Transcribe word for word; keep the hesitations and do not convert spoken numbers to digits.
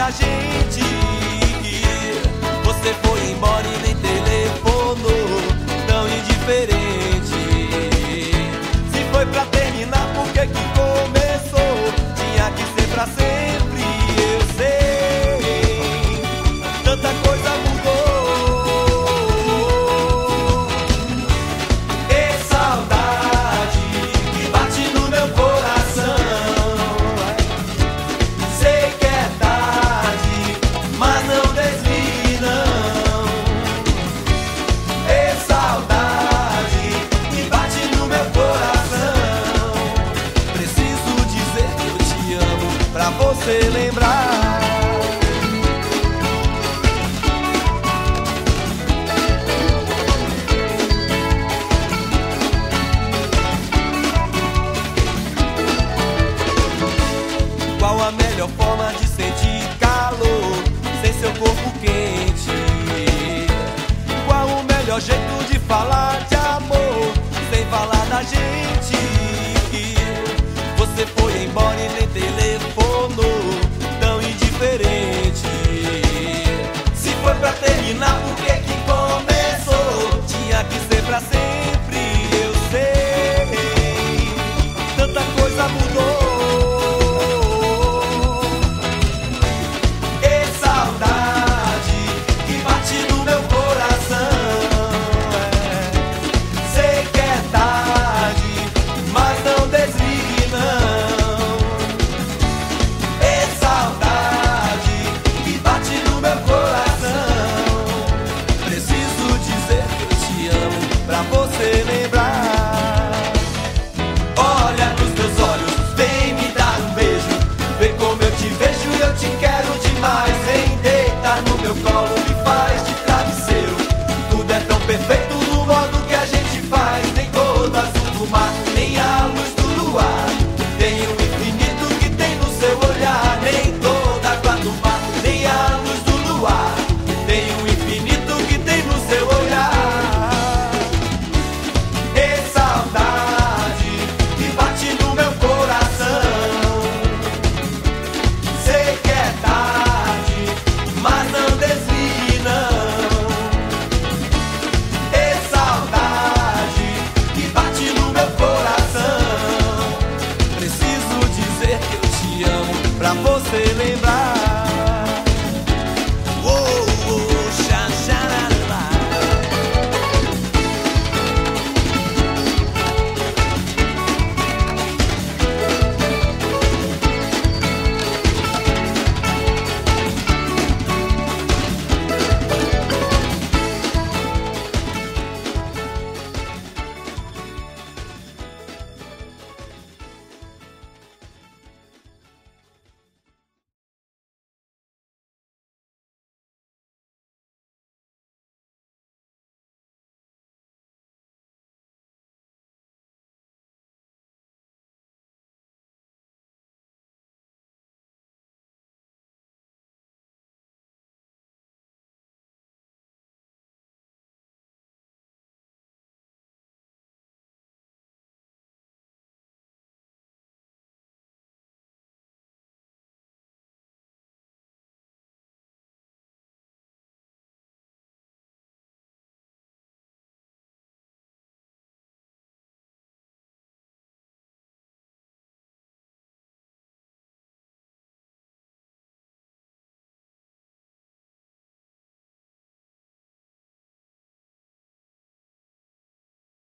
da gente. Você foi embora e nem telefonou, tão indiferente. Se foi pra terminar, por que que começou? Tinha que ser pra sempre, eu sei. Tanta coisa mudou. E saudade que bate no meu coração. Sei que é tarde, mas não desligue não. E saudade que bate no meu coração. Preciso dizer que eu te amo pra você lembrar. Qual a melhor forma de sentir calor sem seu corpo quente? Qual o melhor jeito de falar de amor sem falar da gente? Você foi embora e nem telefonou, tão indiferente. Se foi pra terminar, por que que começou? Tinha que ser pra sempre, eu sei. Tanta coisa mudou. Pra você lembrar. Olha nos meus olhos, vem me dar um beijo. Vê como eu te vejo e eu te quero demais. Vem deitar no meu colo, me faz de travesseiro. Tudo é tão perfeito no modo que a gente faz. Nem cor do azul do mar, nem a luz do luar. Tem o infinito que tem no seu olhar. Nem toda a água do mar, nem a luz do luar. Tem o infinito que tem no seu olhar. Pra você lembrar.